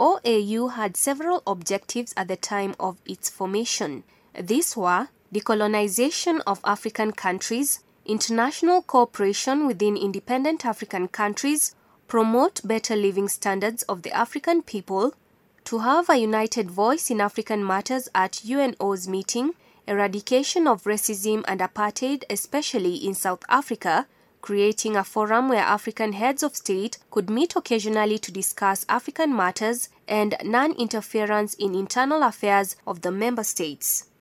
OAU had several objectives at the time of its formation. These were decolonization of African countries, international cooperation within independent African countries, promote better living standards of the African people, to have a united voice in African matters at UNO's meeting, eradication of racism and apartheid, especially in South Africa, creating a forum where African heads of state could meet occasionally to discuss African matters, and non-interference in internal affairs of the member states.